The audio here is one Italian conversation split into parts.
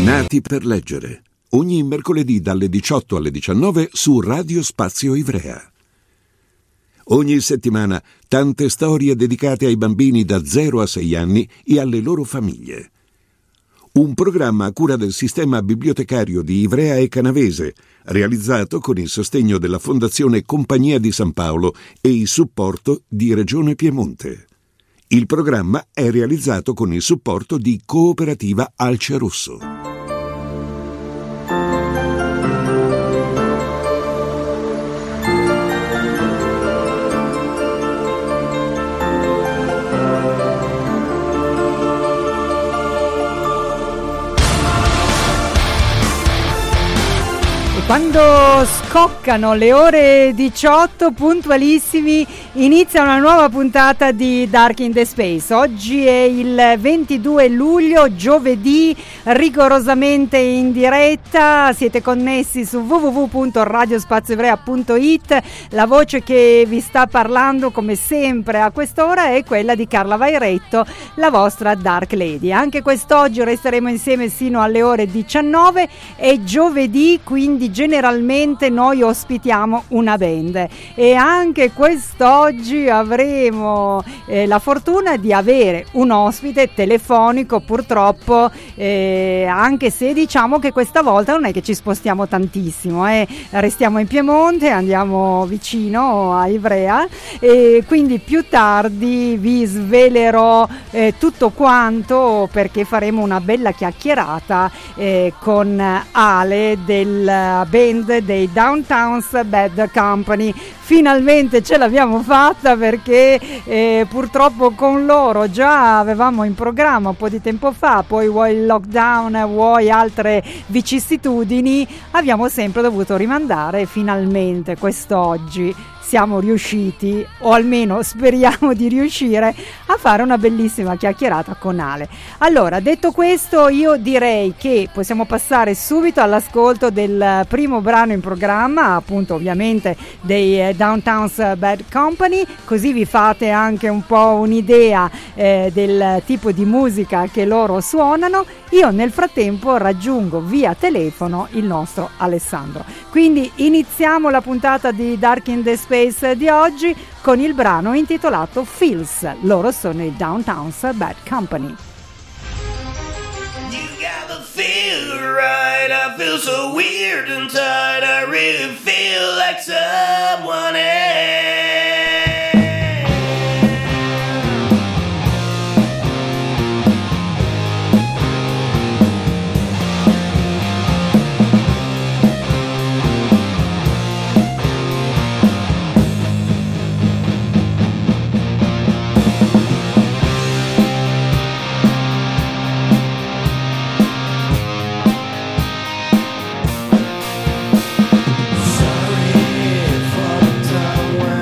Nati per leggere. Ogni mercoledì dalle 18 alle 19 su Radio Spazio Ivrea. Ogni settimana tante storie dedicate ai bambini da 0 a 6 anni e alle loro famiglie. Un programma a cura del sistema bibliotecario di Ivrea e Canavese, realizzato con il sostegno della Fondazione Compagnia di San Paolo e il supporto di Regione Piemonte. Il programma è realizzato con il supporto di Cooperativa Alce Rosso. Quando scoccano le ore 18 puntualissimi inizia una nuova puntata di Dark in the Space. Oggi è il 22 luglio, giovedì, rigorosamente in diretta. Siete connessi su www.radiospazioivrea.it. La voce che vi sta parlando come sempre a quest'ora è quella di Carla Vairetto, la vostra Dark Lady. Anche quest'oggi resteremo insieme sino alle ore 19. È giovedì, quindi generalmente noi ospitiamo una band e anche quest'oggi avremo la fortuna di avere un ospite telefonico, purtroppo, anche se diciamo che questa volta non è che ci spostiamo tantissimo, restiamo in Piemonte, andiamo vicino a Ivrea e quindi più tardi vi svelerò tutto quanto, perché faremo una bella chiacchierata con Ale del band dei Downtown's Bad Company. Finalmente ce l'abbiamo fatta, perché purtroppo con loro già avevamo in programma un po' di tempo fa, poi vuoi il lockdown, vuoi altre vicissitudini, abbiamo sempre dovuto rimandare. Finalmente quest'oggi siamo riusciti, o almeno speriamo di riuscire, a fare una bellissima chiacchierata con Ale. Allora, detto questo, io direi che possiamo passare subito all'ascolto del primo brano in programma, appunto ovviamente dei Downtown's Bad Company, così vi fate anche un po' un'idea del tipo di musica che loro suonano. Io nel frattempo raggiungo via telefono il nostro Alessandro. Quindi iniziamo la puntata di Dark in the Space di oggi con il brano intitolato Feels. Loro sono i Downtown's Bad Company. You gotta feel right. I feel so weird and tired. I really feel like someone else. Sorry for the time when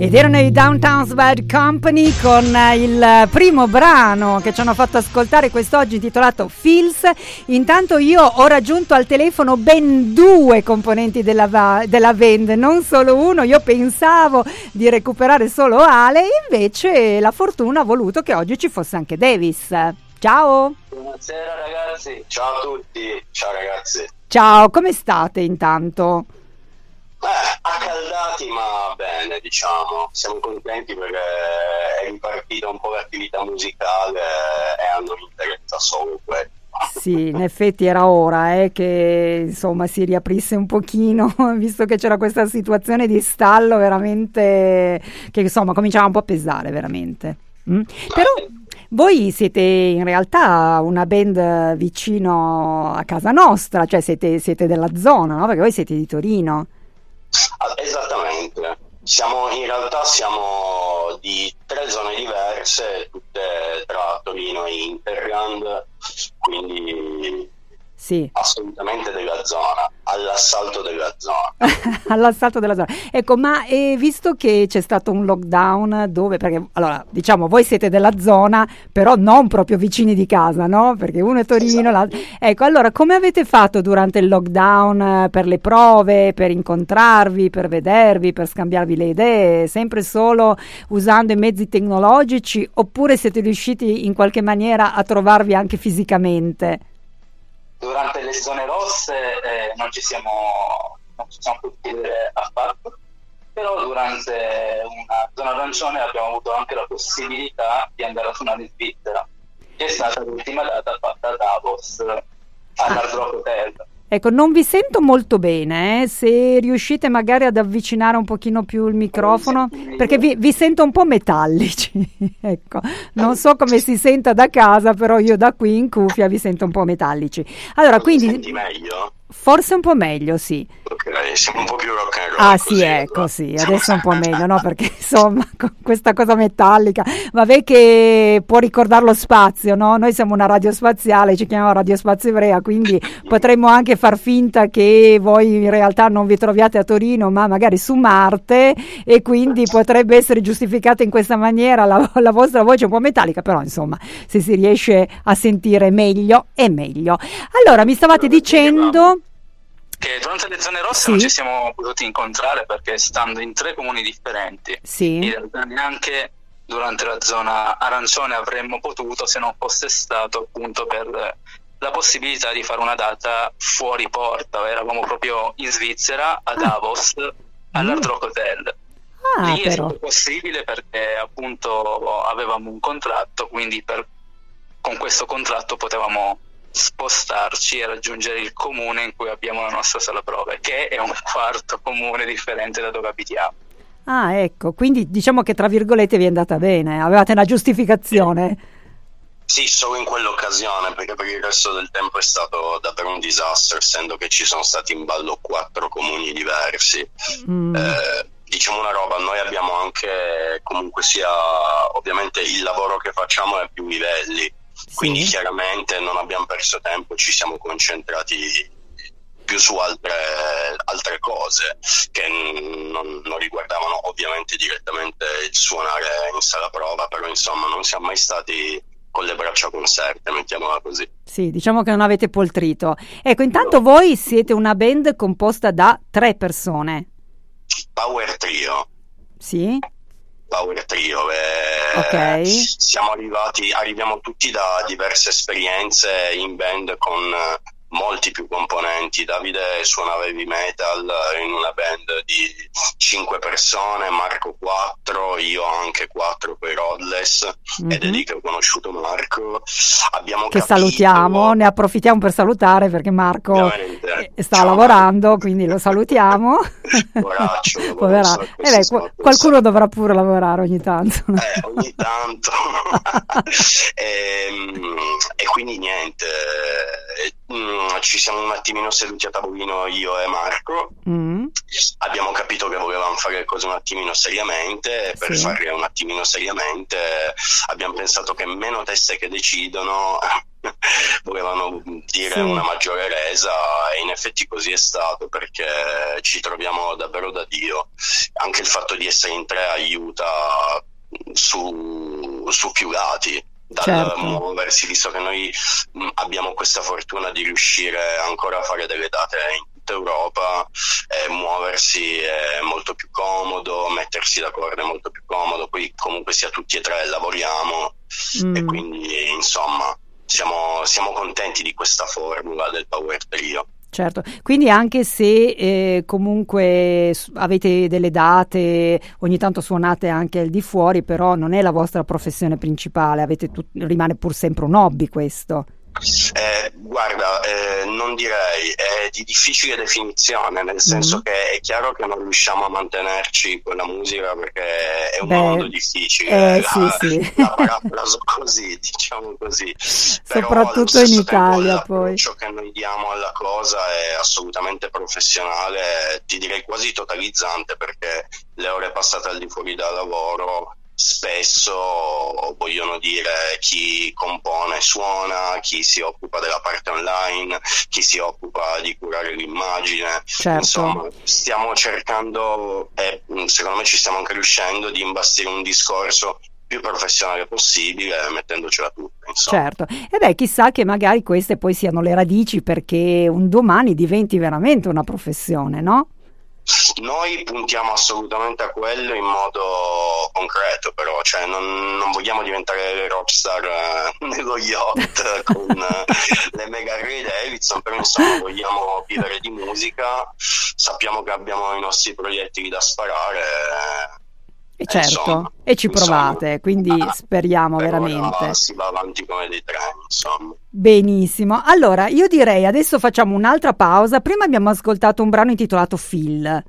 Ed erano i Downtown's Bad Company con il primo brano che ci hanno fatto ascoltare quest'oggi intitolato Feels. Intanto io ho raggiunto al telefono ben 2 componenti della band, non solo uno. Io pensavo di recuperare solo Ale, invece la fortuna ha voluto che oggi ci fosse anche Davis. Ciao! Buonasera ragazzi, ciao a tutti, ciao ragazzi. Ciao, come state intanto? Accaldati ma bene, diciamo, siamo contenti perché è ripartita un po' l'attività musicale e a noi interessa solo quello. Sì, in effetti era ora che insomma si riaprisse un pochino, visto che c'era questa situazione di stallo veramente che insomma cominciava un po' a pesare veramente. Però voi siete in realtà una band vicino a casa nostra, cioè siete della zona, no? Perché voi siete di Torino. Esattamente, siamo di 3 zone diverse, tutte tra Torino e Interland, quindi sì, assolutamente della zona, all'assalto della zona. All'assalto della zona. Ecco, ma visto che c'è stato un lockdown dove, perché allora diciamo voi siete della zona, però non proprio vicini di casa, no? Perché uno è Torino, l'altro. Ecco, allora come avete fatto durante il lockdown per le prove, per incontrarvi, per vedervi, per scambiarvi le idee, sempre solo usando i mezzi tecnologici, oppure siete riusciti in qualche maniera a trovarvi anche fisicamente? Durante le zone rosse non ci siamo potuti vedere affatto, però durante una zona arancione abbiamo avuto anche la possibilità di andare a suonare in Svizzera, che è stata l'ultima data fatta a Davos, all'Hard Rock Hotel. Ecco, non vi sento molto bene, se riuscite magari ad avvicinare un pochino più il microfono, perché vi sento un po' metallici, ecco, non so come si senta da casa, però io da qui in cuffia vi sento un po' metallici. Allora, quindi Mi senti meglio? Forse un po' meglio, sì. Ok, siamo un po' più rock and roll. Ah sì, ecco, sì, adesso è un po' meglio, no? Perché insomma, con questa cosa metallica, vabbè che può ricordare lo spazio, no? Noi siamo una radio spaziale, ci chiamiamo Radio Spazio Ivrea, quindi potremmo anche far finta che voi in realtà non vi troviate a Torino, ma magari su Marte, e quindi potrebbe essere giustificata in questa maniera la vostra voce un po' metallica, però insomma, se si riesce a sentire meglio, è meglio. Allora, mi stavate dicendo che durante le zone rosse sì, non ci siamo potuti incontrare perché stando in 3 comuni differenti, sì, in realtà neanche durante la zona arancione avremmo potuto, se non fosse stato appunto per la possibilità di fare una data fuori porta. Eravamo proprio in Svizzera, a Davos, all'Hard Rock Hotel. Lì è stato possibile perché appunto avevamo un contratto, quindi con questo contratto potevamo spostarci e raggiungere il comune in cui abbiamo la nostra sala prove, che è un quarto comune differente da dove abitiamo. Ah, ecco, quindi diciamo che tra virgolette vi è andata bene, avevate una giustificazione. Sì, solo in quell'occasione, perché per il resto del tempo è stato davvero un disastro, essendo che ci sono stati in ballo 4 comuni diversi. Diciamo una roba, noi abbiamo anche, comunque sia, ovviamente il lavoro che facciamo è a più livelli. Quindi chiaramente non abbiamo perso tempo, ci siamo concentrati più su altre cose che non riguardavano ovviamente direttamente il suonare in sala prova, però insomma non siamo mai stati con le braccia conserte, mettiamola così. Sì, diciamo che non avete poltrito. Ecco, intanto voi siete una band composta da 3 persone. Power Trio. Sì. Power Trio, ok. Arriviamo tutti da diverse esperienze in band con molti più componenti. Davide suonava heavy metal in una band di 5 persone, Marco 4, io anche 4 per Rodless, ed è lì che ho conosciuto Marco. Che salutiamo, ne approfittiamo per salutare perché Marco sta lavorando, quindi lo salutiamo. Poraccio, qualcuno dovrà pure lavorare ogni tanto. Ogni tanto. E quindi niente, ci siamo un attimino seduti a tavolino io e Marco, abbiamo capito che volevamo fare le cose un attimino seriamente, e per farle un attimino seriamente abbiamo pensato che meno teste che decidono volevano dire Sì. una maggiore resa, e in effetti così è stato, perché ci troviamo davvero da Dio. Anche il fatto di essere in tre aiuta su più lati, dal Certo. muoversi, visto che noi abbiamo questa fortuna di riuscire ancora a fare delle date in tutta Europa, muoversi è molto più comodo, mettersi d'accordo è molto più comodo, poi comunque sia tutti e tre lavoriamo, e quindi insomma siamo contenti di questa formula del Power Trio. Certo, quindi anche se comunque avete delle date, ogni tanto suonate anche al di fuori, però non è la vostra professione principale, rimane pur sempre un hobby questo. Guarda, non direi, è di difficile definizione, nel senso che è chiaro che non riusciamo a mantenerci con la musica perché è un mondo difficile, sì. la parafraso così, diciamo così. Però soprattutto in Italia poi. L'approccio che noi diamo alla cosa è assolutamente professionale, ti direi quasi totalizzante, perché le ore passate al di fuori dal lavoro spesso vogliono dire chi compone suona, chi si occupa della parte online, chi si occupa di curare l'immagine. Certo. Insomma, stiamo cercando, e secondo me ci stiamo anche riuscendo, di imbastire un discorso più professionale possibile, mettendocela tutta, insomma. Certo, e beh, chissà che magari queste poi siano le radici perché un domani diventi veramente una professione, no? Noi puntiamo assolutamente a quello in modo concreto, però, cioè non vogliamo diventare le rockstar nello yacht con le mega Harley Davidson, però insomma vogliamo vivere di musica, sappiamo che abbiamo i nostri proiettili da sparare. E certo, insomma, e ci provate, quindi speriamo per veramente. ora si va avanti come dei treni, insomma. Benissimo, allora io direi adesso facciamo un'altra pausa. Prima abbiamo ascoltato un brano intitolato Phil.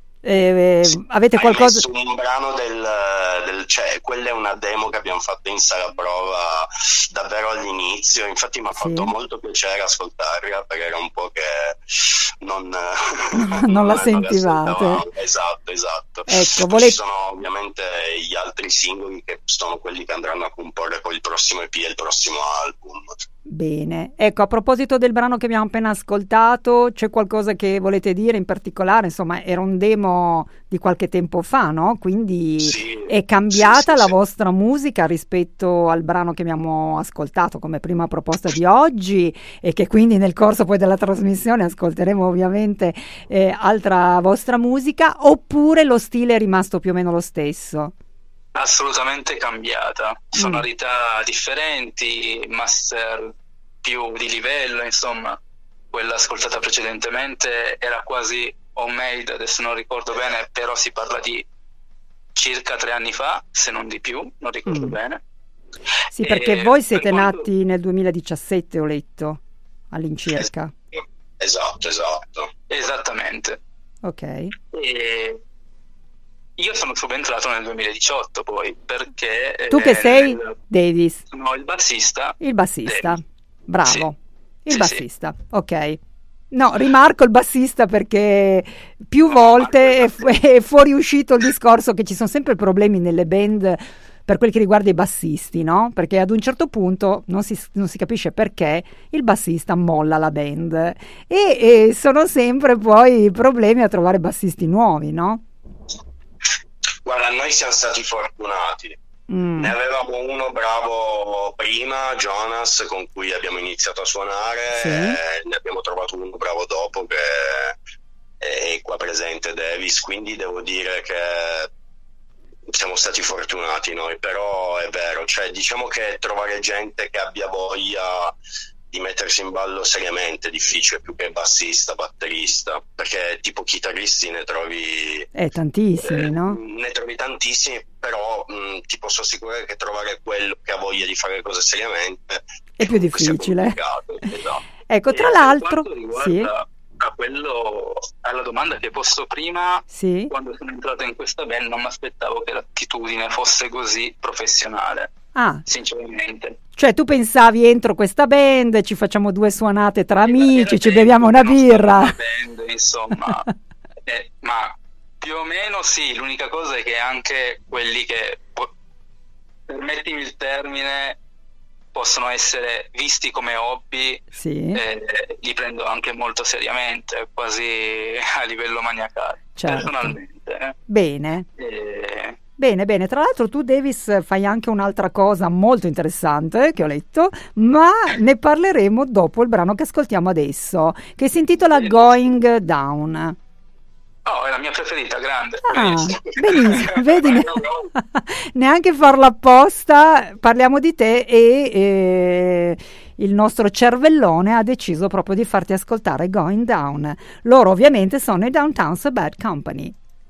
Avete qualcosa? Messo un brano cioè quella è una demo che abbiamo fatto in sala prova davvero all'inizio, infatti mi ha fatto molto piacere ascoltarla perché era un po' che non la sentivate. Esatto. Ecco, Ci sono ovviamente gli altri singoli che sono quelli che andranno a comporre poi il prossimo EP e il prossimo album. Bene, ecco, a proposito del brano che abbiamo appena ascoltato, c'è qualcosa che volete dire in particolare? Insomma, era un demo di qualche tempo fa, no? Quindi è cambiata la vostra musica rispetto al brano che abbiamo ascoltato come prima proposta di oggi, e che quindi nel corso poi della trasmissione ascolteremo ovviamente altra vostra musica, oppure lo stile è rimasto più o meno lo stesso? Assolutamente cambiata, sonorità differenti, master più di livello, insomma quella ascoltata precedentemente era quasi homemade, adesso non ricordo bene, però si parla di circa 3 anni fa, se non di più, non ricordo bene. Sì, perché voi siete nati nel 2017, ho letto, all'incirca. Esatto. Esattamente. Ok. E io sono subentrato nel 2018 poi, perché... Tu che sei? Davis? Sono il bassista. Il bassista, Davis. bravo. Sì. Il bassista, ok. No, rimarco il bassista perché più volte è fuoriuscito il discorso che ci sono sempre problemi nelle band per quel che riguarda i bassisti, no? Perché ad un certo punto non si capisce perché il bassista molla la band e sono sempre poi problemi a trovare bassisti nuovi, no? Guarda, noi siamo stati fortunati. Ne avevamo uno bravo prima, Jonas, con cui abbiamo iniziato a suonare, ne abbiamo trovato uno bravo dopo che è qua presente, Davis, quindi devo dire che siamo stati fortunati noi, però è vero, cioè diciamo che trovare gente che abbia voglia di mettersi in ballo seriamente è difficile, più che bassista, batterista, perché tipo chitarristi ne trovi tantissimi, no? Ne trovi tantissimi, però ti posso assicurare che trovare quello che ha voglia di fare cose seriamente è più difficile. Esatto. Ecco, tra l'altro, alla domanda che hai posto prima, sì. Quando sono entrato in questa band non mi aspettavo che l'attitudine fosse così professionale. Sinceramente. Cioè tu pensavi entro questa band, ci facciamo 2 suonate tra amici, ci beviamo una birra. Band, insomma, ma più o meno sì, l'unica cosa è che anche quelli che, permettimi il termine, possono essere visti come hobby, Sì. Li prendo anche molto seriamente, quasi a livello maniacale, Certo. personalmente. Bene. Eh, Bene, bene. Tra l'altro tu, Davis, fai anche un'altra cosa molto interessante che ho letto, ma ne parleremo dopo il brano che ascoltiamo adesso, che si intitola Sì. Going Down. Oh, è la mia preferita, grande. Ah, benissimo, vedi, neanche farlo apposta, parliamo di te e il nostro cervellone ha deciso proprio di farti ascoltare Going Down. Loro ovviamente sono i Downtown's Bad Company.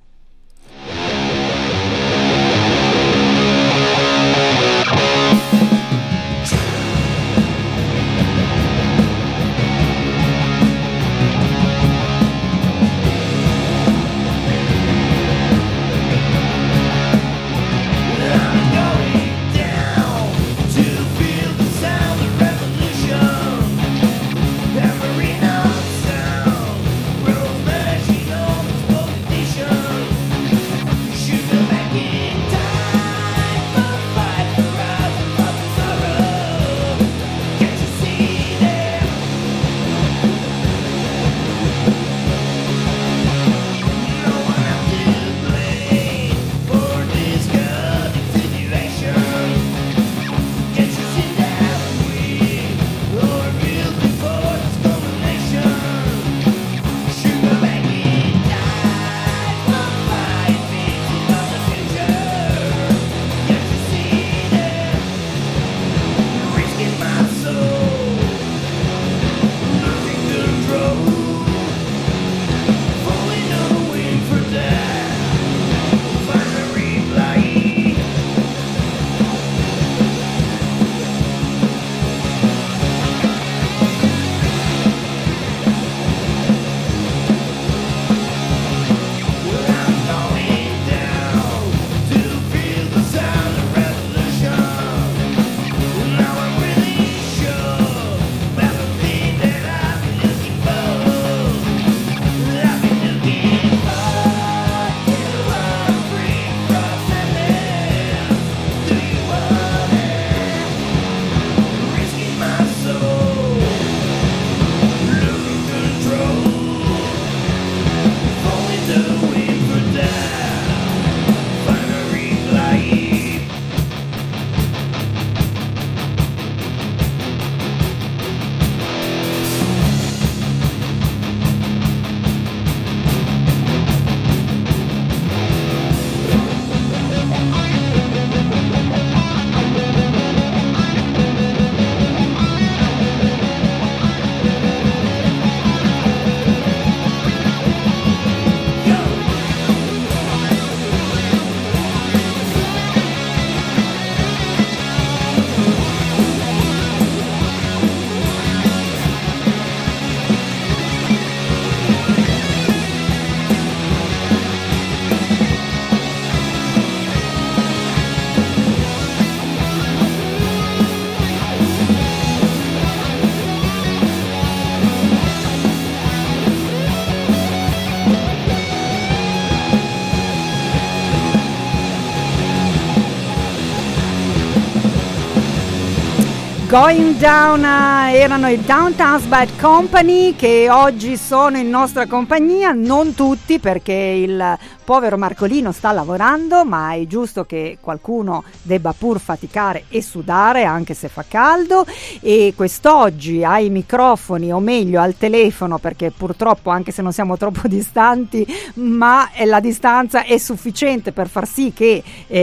Going Down erano i Downtown's Bad Company, che oggi sono in nostra compagnia, non tutti perché il povero Marcolino sta lavorando, ma è giusto che qualcuno debba pur faticare e sudare anche se fa caldo, e quest'oggi ai microfoni, o meglio al telefono, perché purtroppo anche se non siamo troppo distanti, ma la distanza è sufficiente per far sì che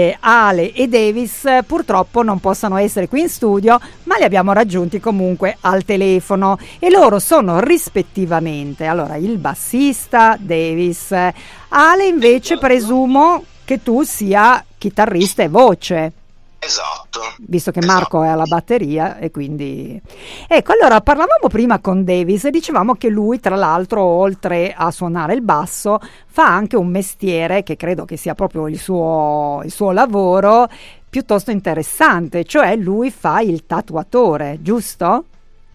Ale e Davis purtroppo non possano essere qui in studio, ma li abbiamo raggiunti comunque al telefono, e loro sono rispettivamente, allora, il bassista Davis. Ale invece presumo che tu sia chitarrista e voce. Esatto. Visto che Marco è alla batteria, e quindi... Ecco, allora parlavamo prima con Davis e dicevamo che lui, tra l'altro, oltre a suonare il basso, fa anche un mestiere che credo che sia proprio il suo lavoro, piuttosto interessante, cioè lui fa il tatuatore, giusto?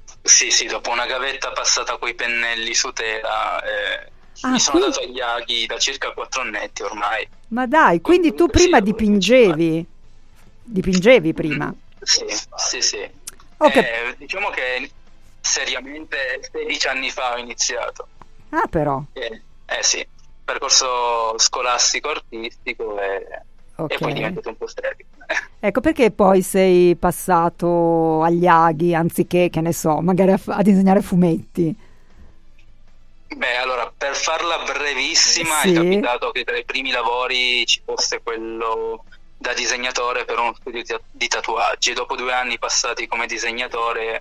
Sì, dopo una gavetta passata coi pennelli su tela, mi sono quindi... dato agli aghi da circa 4 annetti ormai. Ma dai, quindi tu prima dipingevi prima? Sì. Diciamo che seriamente 16 anni fa ho iniziato. Ah, però. Sì, percorso scolastico artistico e poi diventato un po' serio. Ecco perché poi sei passato agli aghi anziché, che ne so, magari a disegnare fumetti. Beh, allora, per farla brevissima, Sì. è capitato che tra i primi lavori ci fosse quello da disegnatore per uno studio di tatuaggi, e dopo 2 anni passati come disegnatore,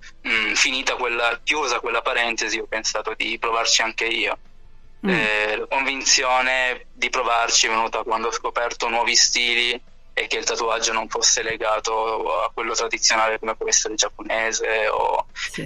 chiusa quella parentesi, ho pensato di provarci anche io. La convinzione di provarci è venuta quando ho scoperto nuovi stili e che il tatuaggio non fosse legato a quello tradizionale come può essere il giapponese o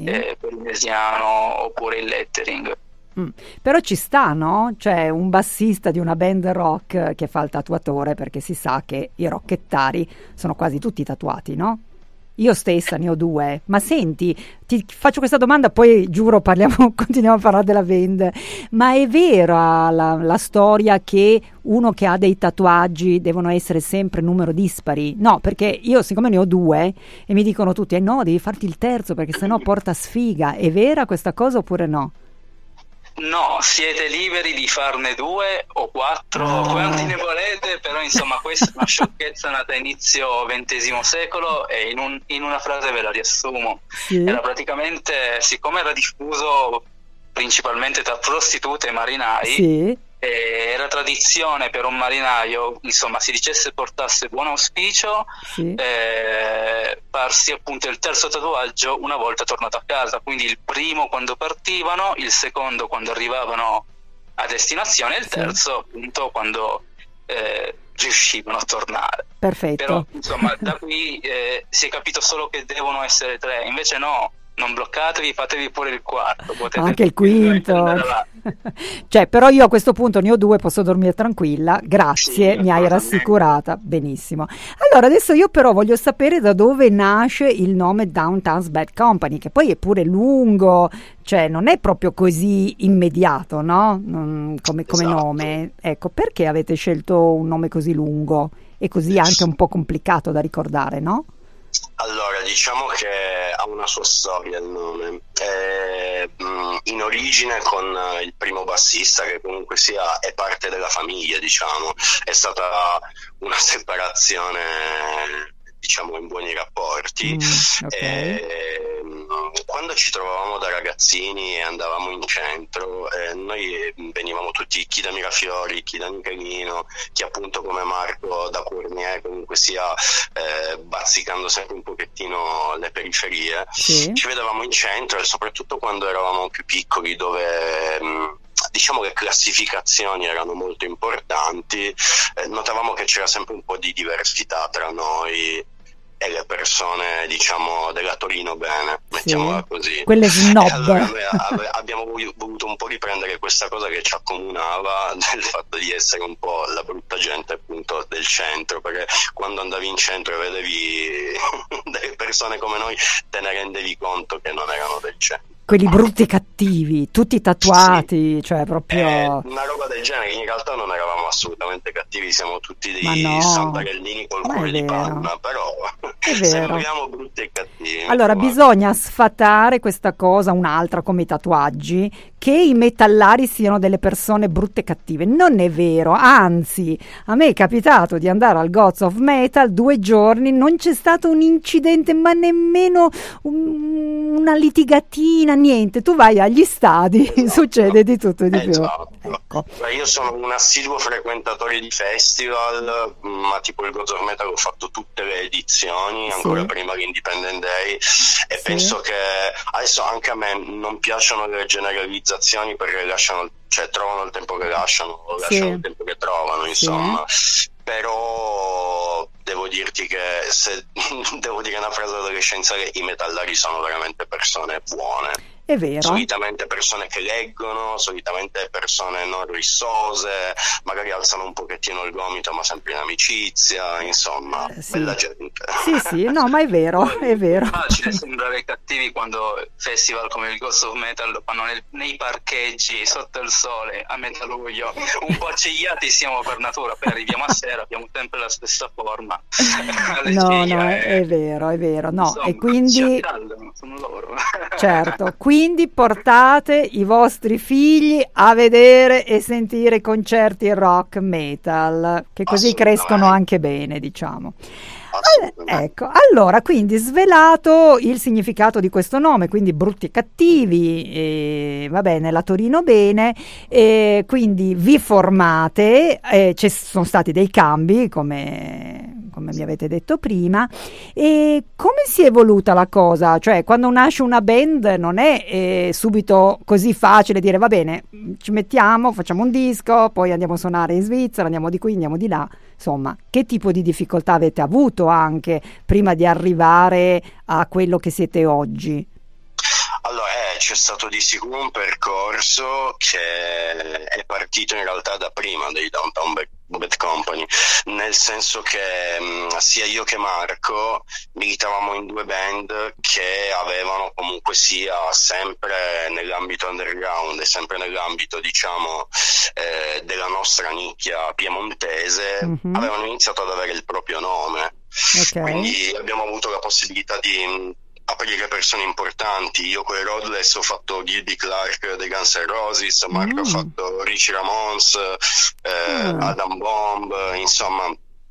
polinesiano oppure il lettering. Però ci sta, no? Cioè un bassista di una band rock che fa il tatuatore, perché si sa che i rockettari sono quasi tutti tatuati, no? Io stessa ne ho 2, ma senti, ti faccio questa domanda, poi giuro continuiamo a parlare della band, ma è vera la storia che uno che ha dei tatuaggi devono essere sempre numero dispari? No, perché io siccome ne ho 2 e mi dicono tutti, no, devi farti il terzo perché sennò porta sfiga, è vera questa cosa oppure no? No, siete liberi di farne 2 o 4, quanti ne volete, però insomma questa è una sciocchezza nata a inizio XX secolo e in una frase ve la riassumo. Sì. Era praticamente, siccome era diffuso principalmente tra prostitute e marinai, Sì. era tradizione per un marinaio, insomma, si dicesse portasse buon auspicio, Sì. farsi appunto il terzo tatuaggio una volta tornato a casa, quindi il primo quando partivano, il secondo quando arrivavano a destinazione e il terzo appunto quando riuscivano a tornare. Perfetto. Però insomma da qui si è capito solo che devono essere 3, invece no, non bloccatevi, fatevi pure il quarto, potete anche il quinto. Cioè, però io a questo punto ne ho 2, posso dormire tranquilla, grazie, Sì, mi hai rassicurata, benissimo. Allora adesso io però voglio sapere da dove nasce il nome Downtown's Bad Company, che poi è pure lungo, cioè non è proprio così immediato, no? Come Esatto. nome. Ecco, perché avete scelto un nome così lungo e così anche un po' complicato da ricordare, no? Allora, diciamo che ha una sua storia il nome. In origine con il primo bassista, che comunque sia è parte della famiglia, diciamo, è stata una separazione, diciamo, in buoni rapporti. Quando ci trovavamo da ragazzini e andavamo in centro, noi venivamo tutti, chi da Mirafiori, chi da Michelino, chi appunto come Marco da Cournier, comunque sia bazzicando sempre un pochettino le periferie. Sì. Ci vedevamo in centro e soprattutto quando eravamo più piccoli, dove diciamo che classificazioni erano molto importanti, notavamo che c'era sempre un po' di diversità tra noi e le persone, diciamo, della Torino bene, mettiamola così. Quelle snob. Allora noi abbiamo voluto un po' riprendere questa cosa che ci accomunava, del fatto di essere un po' la brutta gente appunto del centro, perché quando andavi in centro e vedevi delle persone come noi te ne rendevi conto che non erano del centro. Quelli brutti e cattivi, tutti tatuati, cioè proprio... una roba del genere. In realtà non eravamo assolutamente cattivi, siamo tutti Ma dei no. santarellini col Ma è cuore di vero. panna, però È vero. sembriamo brutti e cattivi. Allora, guarda. bisogna sfatare questa cosa, un'altra come i tatuaggi, che i metallari siano delle persone brutte e cattive. Non è vero, anzi, a me è capitato di andare al Gods of Metal 2 giorni, non c'è stato un incidente, ma nemmeno una litigatina, niente. Tu vai agli stadi, succede di tutto e di più. Esatto. Ecco. Io sono un assiduo frequentatore di festival, ma tipo il Gods of Metal ho fatto tutte le edizioni, ancora prima l'Independent Day, e penso che adesso anche a me non piacciono le generalizzazioni, perché trovano il tempo che lasciano il tempo che trovano, insomma. Però devo dirti che se devo dire una frase d'adolescenza, che i metallari sono veramente persone buone. È vero. Solitamente persone che leggono, solitamente persone non rissose, magari alzano un pochettino il gomito ma sempre in amicizia, insomma, sì. Bella gente. Sì, no, ma è vero, è vero. Facile sembrare cattivi quando festival come il Ghost of Metal lo fanno nei parcheggi, sotto il sole, a metà luglio, un po' accigliati siamo per natura, poi arriviamo a sera, abbiamo sempre la stessa forma. No, è vero, no, insomma, e quindi sono loro. Certo, quindi portate i vostri figli a vedere e sentire i concerti rock metal, che così crescono anche bene, diciamo. Ecco, allora, quindi svelato il significato di questo nome, quindi Brutti e Cattivi, va bene, la Torino bene, quindi vi formate, ci sono stati dei cambi, come mi avete detto prima, e come si è evoluta la cosa? Cioè, quando nasce una band non è subito così facile dire va bene, ci mettiamo, facciamo un disco, poi andiamo a suonare in Svizzera, andiamo di qui, andiamo di là. Insomma, che tipo di difficoltà avete avuto anche prima di arrivare a quello che siete oggi? Allora, c'è stato di sicuro un percorso che è partito in realtà da prima dei Downtown Bad Company, nel senso che sia io che Marco militavamo in due band che avevano comunque sia sempre nell'ambito underground e sempre nell'ambito, diciamo, della nostra nicchia piemontese, avevano iniziato ad avere il proprio nome. Quindi abbiamo avuto la possibilità di aprire persone importanti. Io con i Roadless ho fatto Gilby Clark dei Guns N' Roses, Marco ha fatto Richie Ramons, Adam Bomb, insomma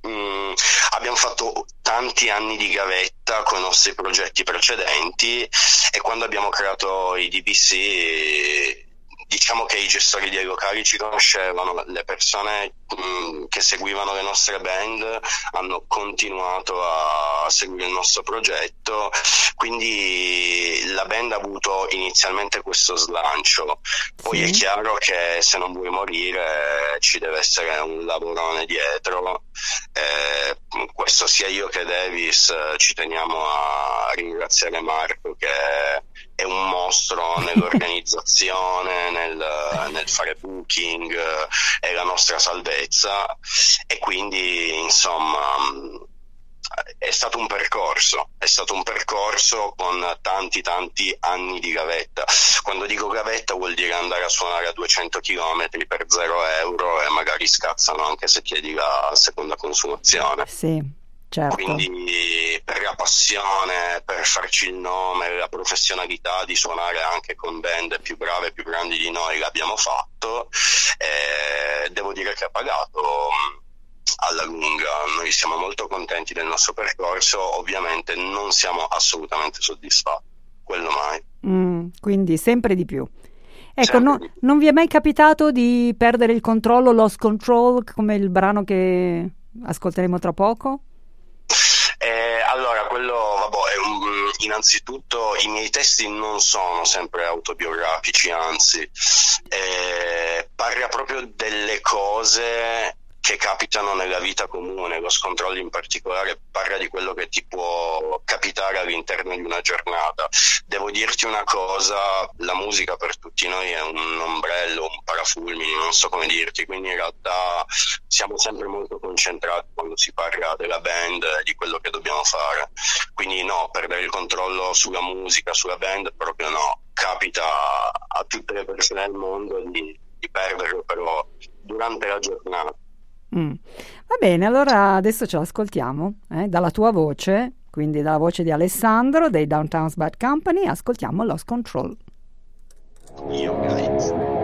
abbiamo fatto tanti anni di gavetta con i nostri progetti precedenti, e quando abbiamo creato i DBC diciamo che i gestori dei locali ci conoscevano, le persone che seguivano le nostre band hanno continuato a seguire il nostro progetto, quindi la band ha avuto inizialmente questo slancio. Poi è chiaro che se non vuoi morire ci deve essere un lavorone dietro, questo sia io che Davis ci teniamo a ringraziare Marco, che è un mostro nell'organizzazione, nel fare booking, è la nostra salvezza, e quindi insomma è stato un percorso con tanti anni di gavetta. Quando dico gavetta vuol dire andare a suonare a 200 km per 0 euro e magari scazzano anche se chiedi la seconda consumazione. Sì. Certo. Quindi per la passione, per farci il nome, la professionalità di suonare anche con band più brave e più grandi di noi l'abbiamo fatto, devo dire che ha pagato alla lunga. Noi siamo molto contenti del nostro percorso, ovviamente non siamo assolutamente soddisfatti, quello mai. Quindi sempre di più. Ecco, non vi è mai capitato di perdere il controllo, lost control, come il brano che ascolteremo tra poco? Allora, quello, innanzitutto i miei testi non sono sempre autobiografici, anzi, parla proprio delle cose che capitano nella vita comune. Lo Control in particolare parla di quello che ti può capitare all'interno di una giornata. Devo dirti una cosa, la musica per tutti noi è un ombrello, un parafulmine, non so come dirti, quindi in realtà siamo sempre molto concentrati quando si parla della band e di quello che dobbiamo fare. Quindi no, perdere il controllo sulla musica, sulla band, proprio no. Capita a tutte le persone del mondo di perderlo, però durante la giornata. Va bene, allora adesso ce l'ascoltiamo dalla tua voce, quindi dalla voce di Alessandro dei Downtown Bad Company. Ascoltiamo Lost Control. Io grazie.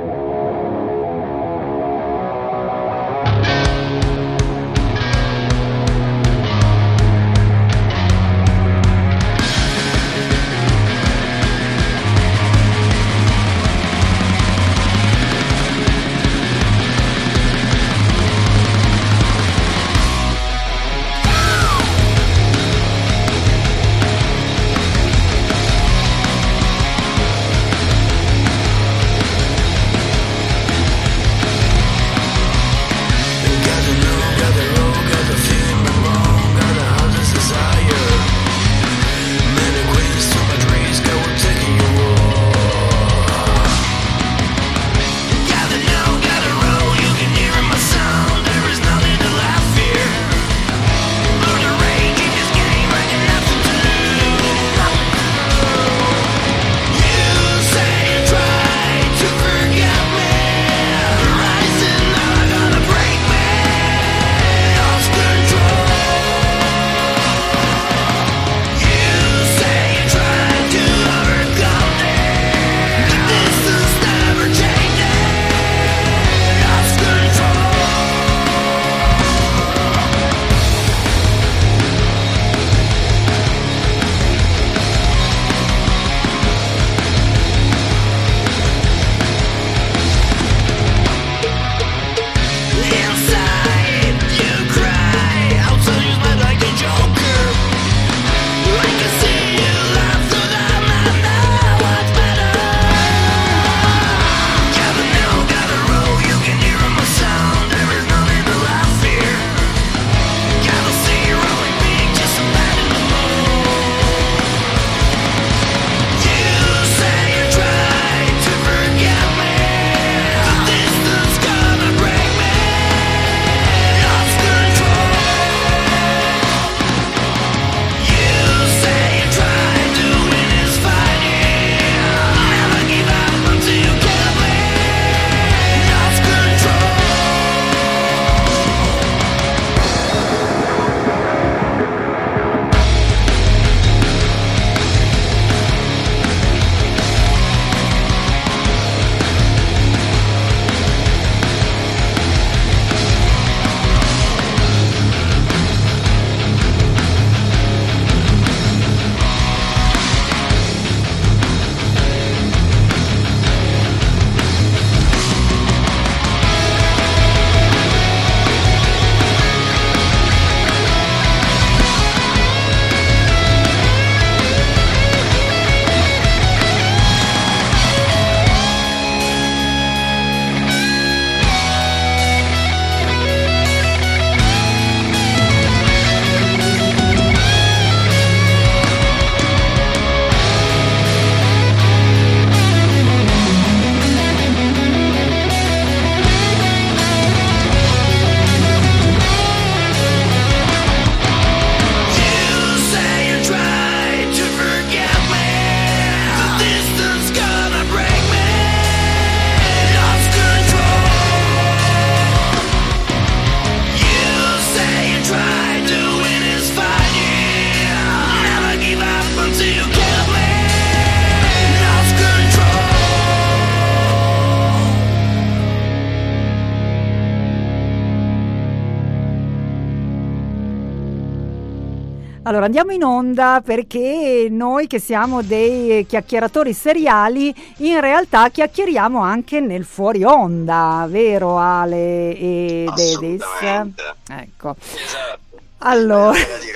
Allora andiamo in onda perché noi che siamo dei chiacchieratori seriali in realtà chiacchieriamo anche nel fuori onda, vero Ale e Davis? Ecco. Esatto. Allora,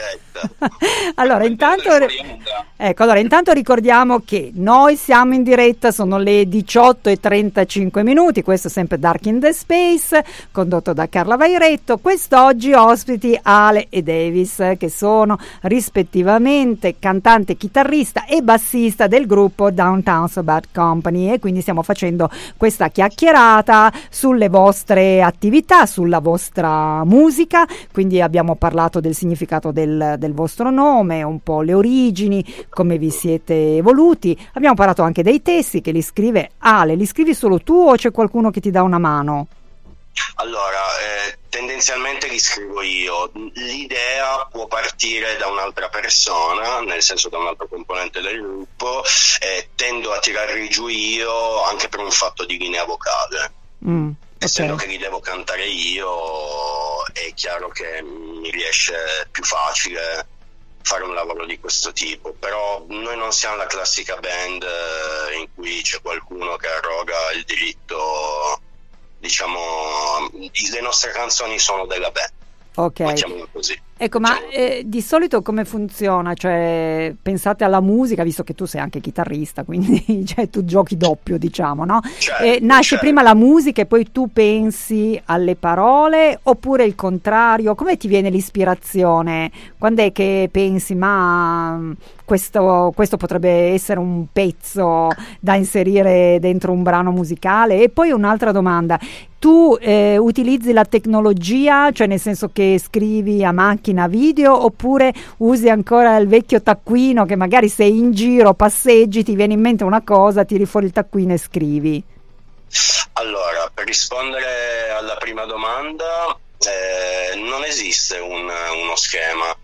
intanto ricordiamo che noi siamo in diretta, sono le 18:35 minuti, questo è sempre Dark in the Space, condotto da Carla Vairetto. Quest'oggi ospiti Ale e Davis, che sono rispettivamente cantante, chitarrista e bassista del gruppo Downtown Bad Company, e quindi stiamo facendo questa chiacchierata sulle vostre attività, sulla vostra musica, quindi abbiamo parlato del significato del vostro nome, un po' le origini, come vi siete evoluti. Abbiamo parlato anche dei testi che li scrive Ale. Li scrivi solo tu o c'è qualcuno che ti dà una mano? Allora, tendenzialmente li scrivo io. L'idea può partire da un'altra persona, nel senso da un altro componente del gruppo, tendo a tirarli giù io anche per un fatto di linea vocale. Essendo che li devo cantare io, è chiaro che mi riesce più facile fare un lavoro di questo tipo, però noi non siamo la classica band in cui c'è qualcuno che arroga il diritto, diciamo, le nostre canzoni sono della band. Ok. Mettiamolo così. Ecco, ma di solito come funziona? Cioè, pensate alla musica, visto che tu sei anche chitarrista, quindi cioè, tu giochi doppio, diciamo, no? Nasce prima la musica e poi tu pensi alle parole, oppure il contrario? Come ti viene l'ispirazione? Quando è che pensi, ma questo potrebbe essere un pezzo da inserire dentro un brano musicale? E poi un'altra domanda. Tu utilizzi la tecnologia, cioè nel senso che scrivi a macchina video, oppure usi ancora il vecchio taccuino che magari sei in giro, passeggi, ti viene in mente una cosa, tiri fuori il taccuino e scrivi? Allora, per rispondere alla prima domanda, non esiste uno schema.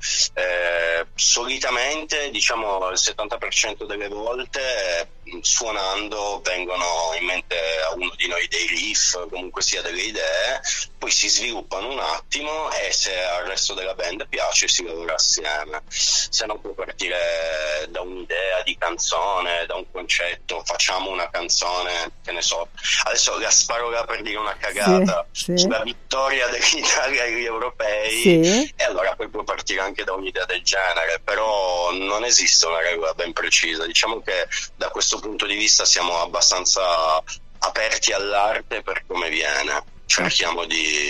Solitamente, diciamo, il 70% delle volte suonando vengono in mente a uno di noi dei riff, comunque sia delle idee, poi si sviluppano un attimo e se al resto della band piace si lavora assieme. Se no può partire da un'idea di canzone, da un concetto, facciamo una canzone, che ne so, adesso la sparo là per dire una cagata, sulla vittoria dell'Italia agli europei, e allora poi può partire anche da un'idea del genere, però non esiste una regola ben precisa. Diciamo che da questo punto di vista siamo abbastanza aperti all'arte per come viene, cerchiamo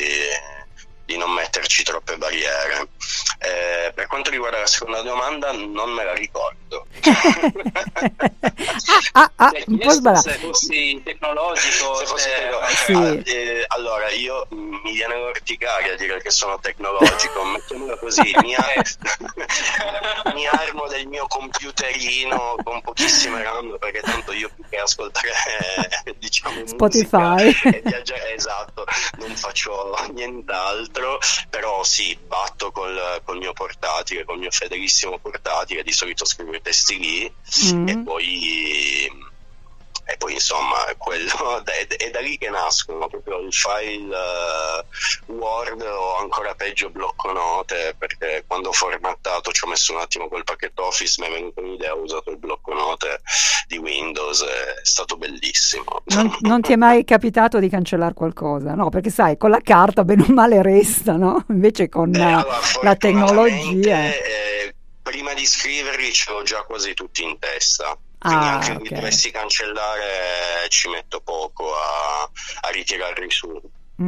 di non metterci troppe barriere. Per quanto riguarda la seconda domanda non me la ricordo. Un po' sbagliato. Se fossi tecnologico, allora io mi viene l'orticaria a dire che sono tecnologico, mettiamola così, mi armo del mio computerino con pochissime RAM, perché tanto io più che ascoltare diciamo Spotify e viaggiare, esatto, non faccio nient'altro, però sì, batto col mio portatile, col mio fedelissimo portatile, di solito scrivo i testi lì e poi insomma quello è da lì che nascono proprio il file Word, o ancora peggio blocco note, perché quando ho formattato ci ho messo un attimo col pacchetto Office, mi è venuta un'idea, ho usato il blocco note di Windows, è stato bellissimo. Non ti è mai capitato di cancellare qualcosa? No, perché sai, con la carta bene o male resta, no? Invece con la tecnologia prima di scriverli ce l'ho già quasi tutti in testa. Quindi anche se dovessi cancellare ci metto poco a ritirarli su.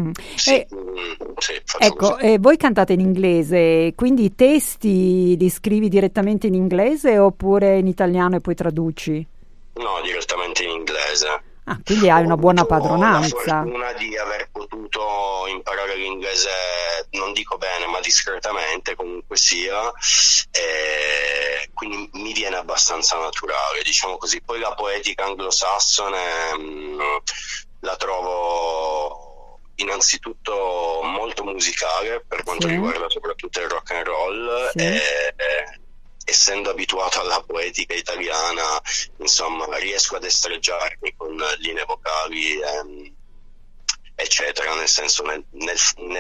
Ecco, voi cantate in inglese, quindi i testi li scrivi direttamente in inglese oppure in italiano e poi traduci? No, direttamente in inglese. Quindi hai una buona padronanza. Ho la fortuna di aver potuto imparare l'inglese, non dico bene, ma discretamente, comunque sia, e quindi mi viene abbastanza naturale, diciamo così. Poi la poetica anglosassone la trovo innanzitutto molto musicale per quanto riguarda soprattutto il rock and roll, essendo abituato alla poetica italiana, insomma, riesco a destreggiarmi con linee vocali, eccetera, nel senso nel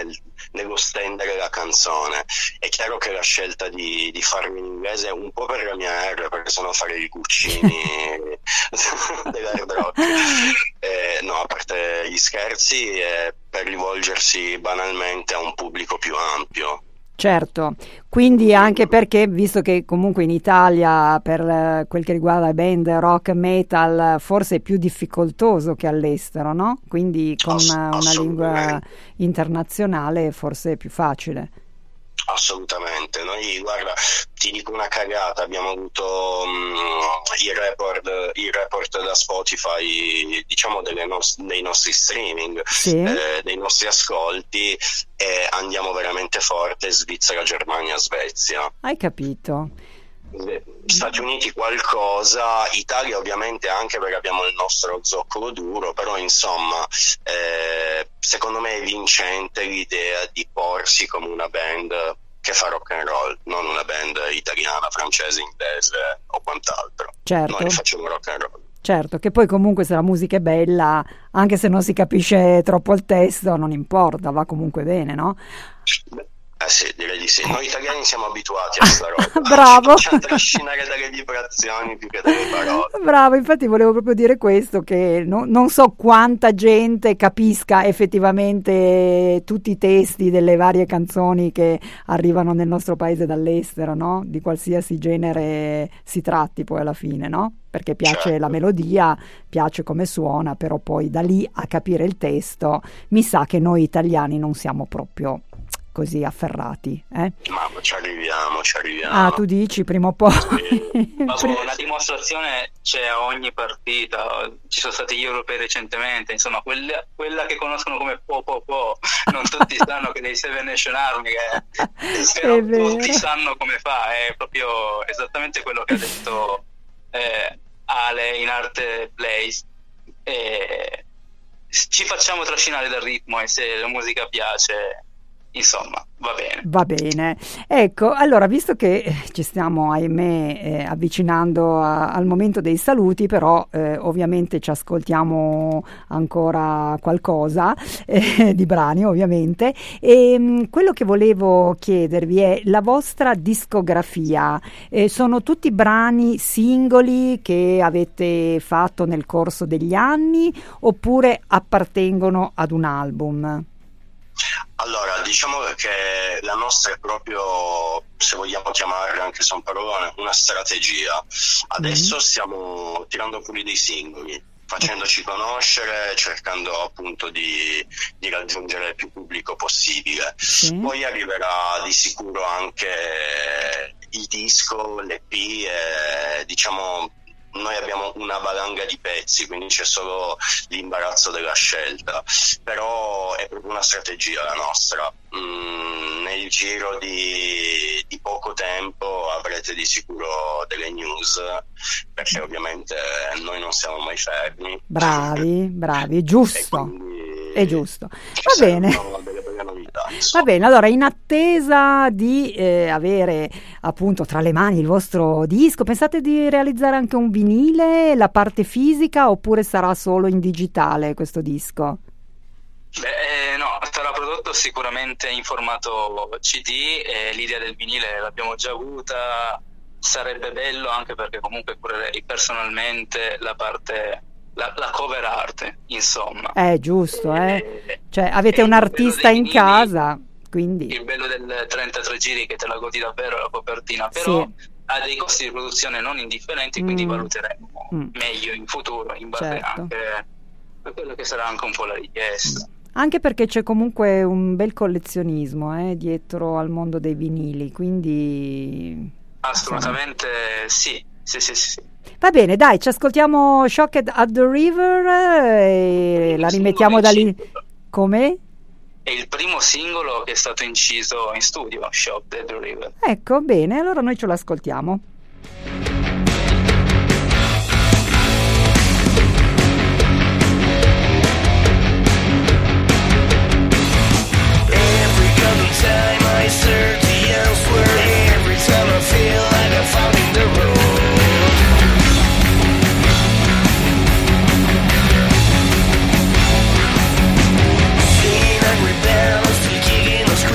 nello stendere la canzone. È chiaro che la scelta di farlo in inglese è un po' per la mia R, perché sennò farei i cuccini dell'hard rock. No, a parte gli scherzi, per rivolgersi banalmente a un pubblico più ampio. Certo, quindi anche perché, visto che comunque in Italia per quel che riguarda le band rock metal forse è più difficoltoso che all'estero, no? Quindi con una lingua internazionale forse è più facile. Assolutamente, noi guarda, ti dico una cagata, abbiamo avuto il report da Spotify, diciamo dei nostri streaming, sì. Dei nostri ascolti, e andiamo veramente forte: Svizzera, Germania, Svezia. Hai capito? Stati Uniti qualcosa, Italia ovviamente anche perché abbiamo il nostro zoccolo duro, però insomma secondo me è vincente l'idea di porsi come una band che fa rock and roll, non una band italiana, francese, inglese o quant'altro. Certo. Noi facciamo rock and roll. Certo, che poi comunque se la musica è bella, anche se non si capisce troppo il testo, non importa, va comunque bene, no? Sì, direi di sì. Noi italiani siamo abituati a questa roba. Bravo. Ci facciamo trascinare dalle vibrazioni più che dalle parole. Bravo, infatti volevo proprio dire questo, che non so quanta gente capisca effettivamente tutti i testi delle varie canzoni che arrivano nel nostro paese dall'estero, no? Di qualsiasi genere si tratti poi alla fine, no? Perché piace certo. La melodia, piace come suona, però poi da lì a capire il testo mi sa che noi italiani non siamo proprio così afferrati, eh? Ma ci arriviamo. Ah, tu dici prima o poi. Sì. Ma una dimostrazione c'è a ogni partita. Ci sono stati gli europei recentemente, insomma, quella che conoscono come po. Non tutti sanno che dei Seven Nation Army, che non tutti sanno come fa. È proprio esattamente quello che ha detto Ale in Arte Place. Ci facciamo trascinare dal ritmo, e se la musica piace, insomma, va bene. Va bene. Ecco, allora, visto che ci stiamo, ahimè, avvicinando al momento dei saluti, però ovviamente ci ascoltiamo ancora qualcosa di brani, ovviamente. E quello che volevo chiedervi è la vostra discografia. Sono tutti brani singoli che avete fatto nel corso degli anni oppure appartengono ad un album? Allora, diciamo che la nostra è proprio, se vogliamo chiamarla, anche se è un parolone, una strategia. Adesso stiamo tirando fuori dei singoli, facendoci conoscere, cercando appunto di raggiungere il più pubblico possibile. Poi arriverà di sicuro anche il disco, l'EP, diciamo noi abbiamo una valanga di pezzi, quindi c'è solo l'imbarazzo della scelta, però è proprio una strategia la nostra. Nel giro di poco tempo avrete di sicuro delle news, perché ovviamente noi non siamo mai fermi. Bravi, è giusto. È giusto. Va bene. Novità, va bene, allora in attesa di avere appunto tra le mani il vostro disco, pensate di realizzare anche un vinile, la parte fisica, oppure sarà solo in digitale questo disco? No, sarà prodotto sicuramente in formato CD, e l'idea del vinile l'abbiamo già avuta. Sarebbe bello anche perché comunque curerei personalmente la parte, la cover art, insomma. Giusto, cioè avete un artista in casa, quindi il bello del 33 giri che te la godi davvero la copertina, però ha dei costi di produzione non indifferenti, quindi valuteremo meglio in futuro, in base anche a quello che sarà anche un po' la richiesta. Anche perché c'è comunque un bel collezionismo dietro al mondo dei vinili, quindi assolutamente sì. Va bene, dai, ci ascoltiamo Shocked at the River e la rimettiamo da lì. Come? È il primo singolo che è stato inciso in studio, Shocked at the River. Ecco, bene, allora noi ce lo ascoltiamo. Time I search the elsewhere, every time I feel like I'm finding the road. Seeing angry bells, still kicking us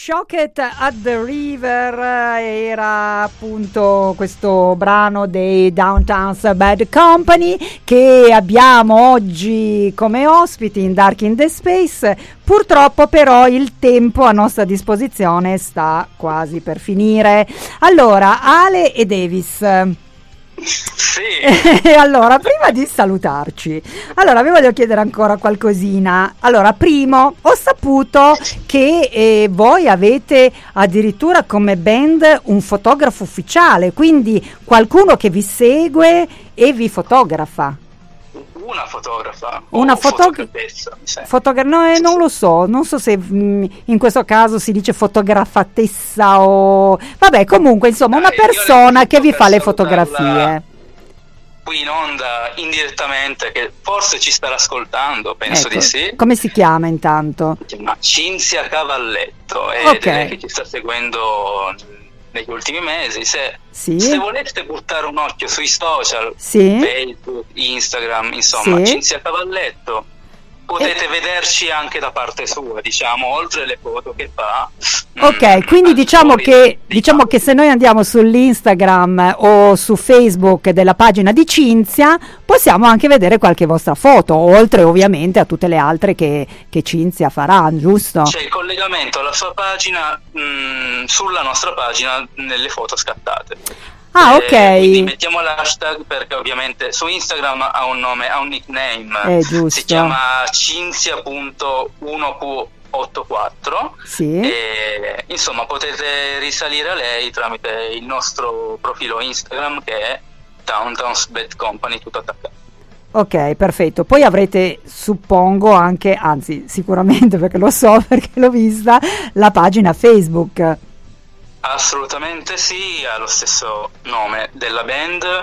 Shocked at the River era appunto questo brano dei Downtown's Bad Company che abbiamo oggi come ospiti in Dark in the Space. Purtroppo però il tempo a nostra disposizione sta quasi per finire. Allora, Ale e Davis. Sì. Allora, prima di salutarci, allora vi voglio chiedere ancora qualcosina. Allora, primo, ho saputo che voi avete addirittura come band un fotografo ufficiale, quindi qualcuno che vi segue e vi fotografa. Una fotografa, fotografessa. Non lo so, non so se in questo caso si dice fotografatessa o vabbè, comunque insomma una persona che vi fa le fotografie. Qui in onda indirettamente, che forse ci starà ascoltando, penso di sì. Come si chiama intanto? Si chiama Cinzia Cavalletto ed è lei che ci sta seguendo negli ultimi mesi. Se voleste buttare un occhio sui social, Facebook, Instagram, insomma, Cinzia Cavalletto, potete vederci anche da parte sua, diciamo, oltre le foto che fa. Ok, quindi diciamo che se noi andiamo sull'Instagram o su Facebook della pagina di Cinzia, possiamo anche vedere qualche vostra foto, oltre ovviamente a tutte le altre che Cinzia farà, giusto? C'è il collegamento alla sua pagina sulla nostra pagina nelle foto scattate. Ah, ok. Quindi mettiamo l'hashtag perché ovviamente su Instagram ha un nome, ha un nickname. Giusto. Si chiama cinzia.1q84. Sì. E insomma potete risalire a lei tramite il nostro profilo Instagram che è Downtown's Bad Company, tutto attaccato. Ok, perfetto. Poi avrete, suppongo, anche, anzi sicuramente perché lo so, perché l'ho vista, la pagina Facebook. Assolutamente sì, ha lo stesso nome della band.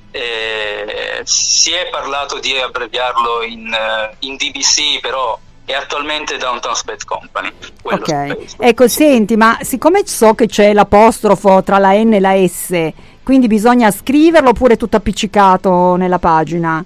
Si è parlato di abbreviarlo in DBC, però è attualmente Downtown's Bad Company. Ok, ecco, senti, ma siccome so che c'è l'apostrofo tra la N e la S, quindi bisogna scriverlo oppure tutto appiccicato nella pagina?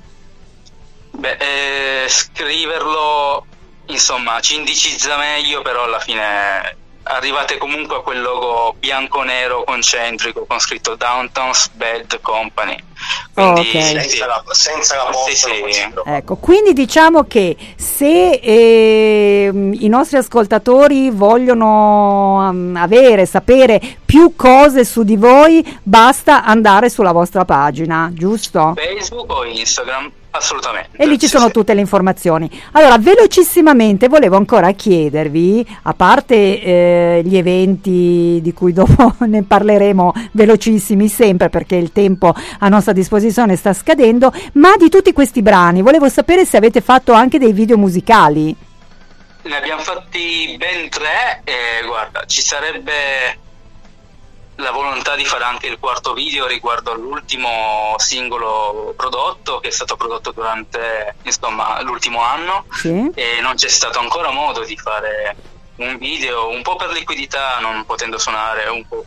Scriverlo, insomma, ci indicizza meglio, però alla fine arrivate comunque a quel logo bianco-nero concentrico con scritto Downtown's Bad Company. Quindi senza la Ecco, quindi diciamo che se i nostri ascoltatori vogliono sapere più cose su di voi, basta andare sulla vostra pagina, giusto? Facebook o Instagram. Assolutamente. E lì ci sono tutte le informazioni. Allora, velocissimamente volevo ancora chiedervi, a parte gli eventi di cui dopo ne parleremo velocissimi sempre perché il tempo a nostra disposizione sta scadendo, ma di tutti questi brani volevo sapere se avete fatto anche dei video musicali. Ne abbiamo fatti ben 3 e guarda, ci sarebbe la volontà di fare anche il quarto video riguardo all'ultimo singolo prodotto che è stato prodotto durante l'ultimo anno, e non c'è stato ancora modo di fare un video, un po' per liquidità, non potendo suonare, un po'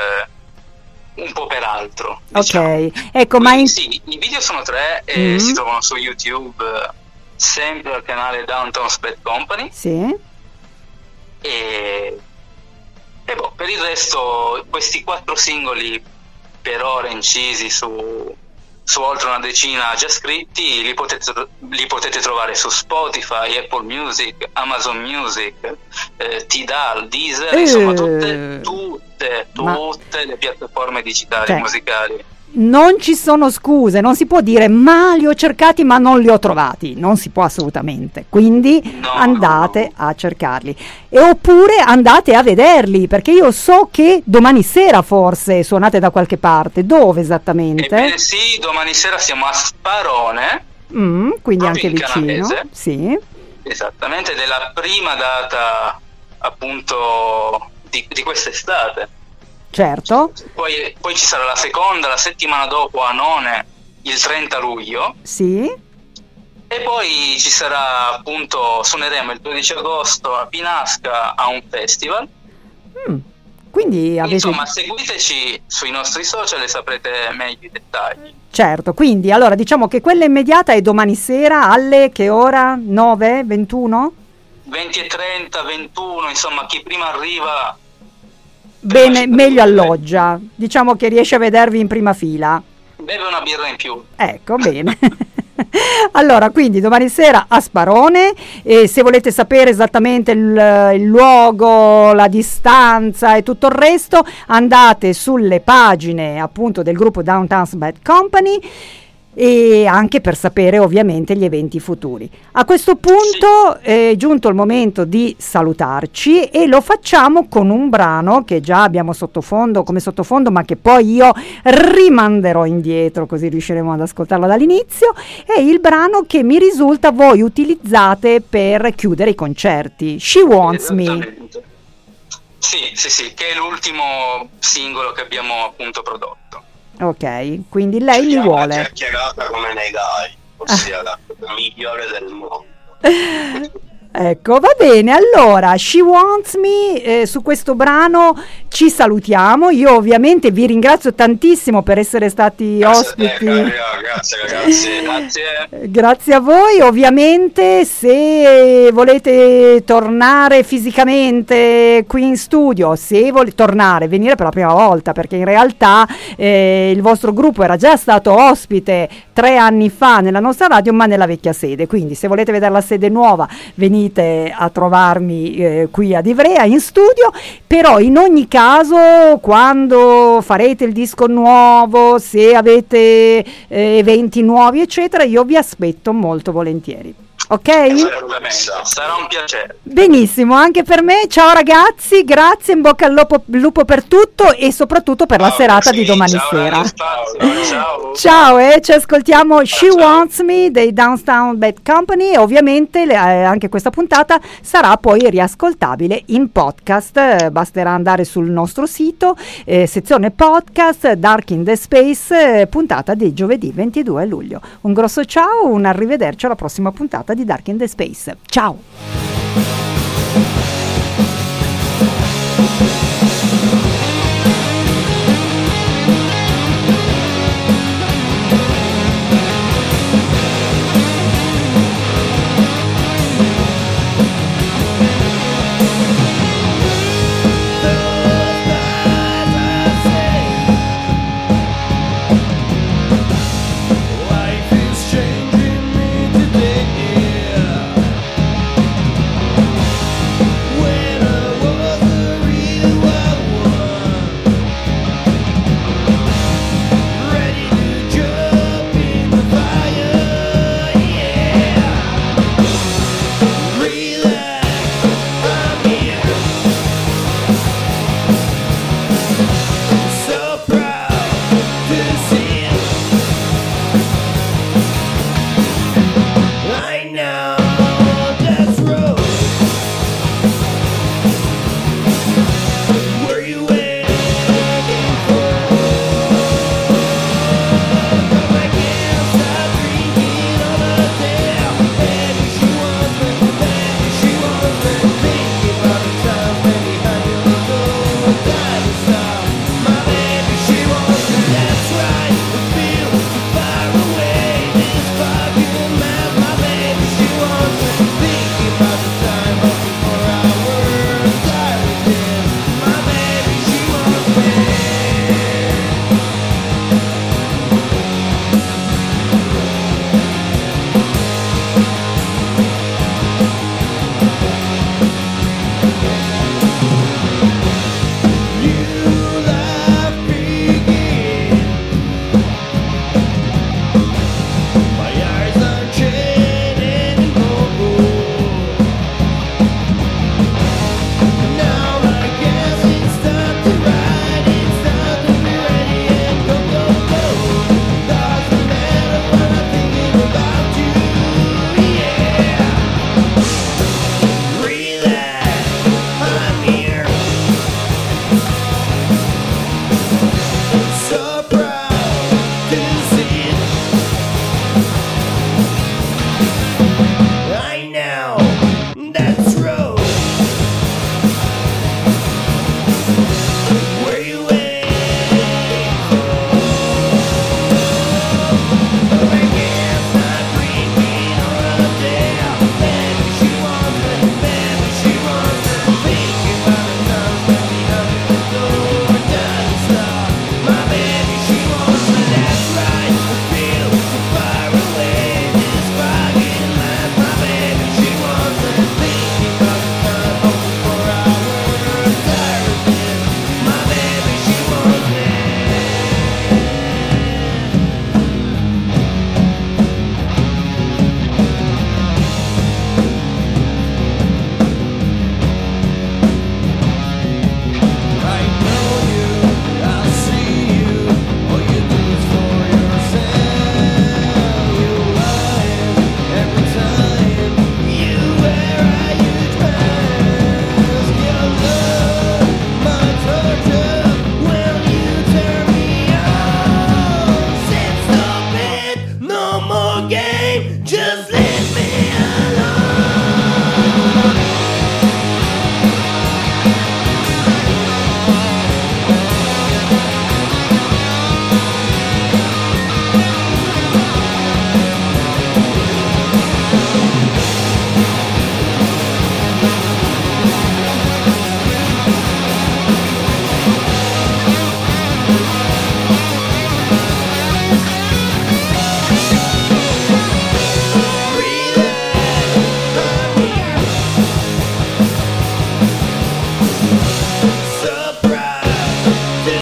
per altro, diciamo. Ok, ecco. Quindi, sì, i video sono 3 e si trovano su YouTube, sempre al canale Downtown's Bad Company. E per il resto, questi 4 singoli per ora incisi su oltre una decina già scritti, li potete trovare su Spotify, Apple Music, Amazon Music, Tidal, Deezer, insomma tutte le piattaforme digitali musicali. Non ci sono scuse, non si può dire ma li ho cercati ma non li ho trovati, non si può assolutamente, quindi andate a cercarli oppure andate a vederli, perché io so che domani sera forse suonate da qualche parte. Dove esattamente? Ebbene sì, domani sera siamo a Sparone, quindi anche vicino, sì, esattamente, ed è la prima data appunto di quest'estate. Certo. Poi ci sarà la seconda, la settimana dopo a None, il 30 luglio. Sì. E poi ci sarà appunto, suoneremo il 12 agosto a Pinasca a un festival. Quindi insomma, seguiteci sui nostri social e saprete meglio i dettagli. Certo, quindi allora diciamo che quella immediata è domani sera alle che ora? 9? 21? 20:30, 21, insomma chi prima arriva Bene, meglio alloggia, diciamo che riesce a vedervi in prima fila. beve una birra in più. Ecco, bene. Allora, quindi domani sera a Sparone, e se volete sapere esattamente il luogo, la distanza e tutto il resto, andate sulle pagine appunto del gruppo Downtown Bad Company, e anche per sapere ovviamente gli eventi futuri. A questo punto è giunto il momento di salutarci, e lo facciamo con un brano che già abbiamo come sottofondo, ma che poi io rimanderò indietro così riusciremo ad ascoltarlo dall'inizio. È il brano che mi risulta voi utilizzate per chiudere i concerti, She Wants Me. Sì, che è l'ultimo singolo che abbiamo appunto prodotto. Ok, quindi lei mi vuole. Chiacchierata come nei guy, ossia la migliore del mondo. Ecco, va bene, allora She Wants Me, su questo brano ci salutiamo. Io ovviamente vi ringrazio tantissimo per essere stati ospiti. Grazie ragazzi. Grazie a voi. Ovviamente se volete tornare fisicamente qui in studio, se volete tornare, venire per la prima volta, perché in realtà il vostro gruppo era già stato ospite 3 anni fa nella nostra radio, ma nella vecchia sede, quindi se volete vedere la sede nuova venite a trovarmi qui ad Ivrea in studio. Però in ogni caso, quando farete il disco nuovo, se avete eventi nuovi eccetera, io vi aspetto molto volentieri. Ok? Sarà un piacere. Benissimo, anche per me. Ciao ragazzi, grazie, in bocca al lupo per tutto, e soprattutto per la serata di domani sera. Ciao, ci ascoltiamo She Wants Me dei Downtown Bad Company, e ovviamente anche questa puntata sarà poi riascoltabile in podcast. Basterà andare sul nostro sito, sezione podcast, Dark in the Space, puntata di giovedì 22 luglio. Un grosso ciao, un arrivederci alla prossima puntata di Dark in the Space. Ciao!